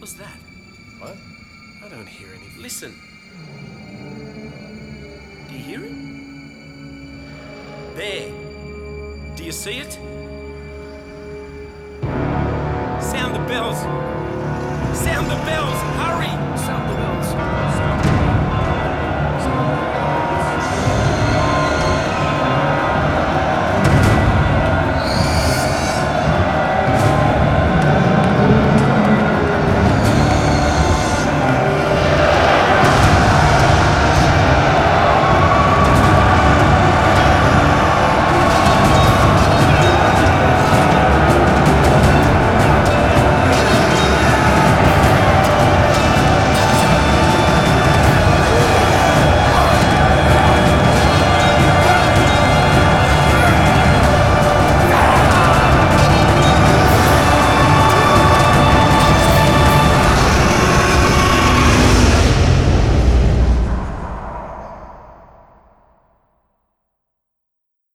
hell's that? What? I don't hear anything. Listen. Do you hear it? There. Do you see it? Sound the bells. Sound the bells. Hurry. Sound the bells.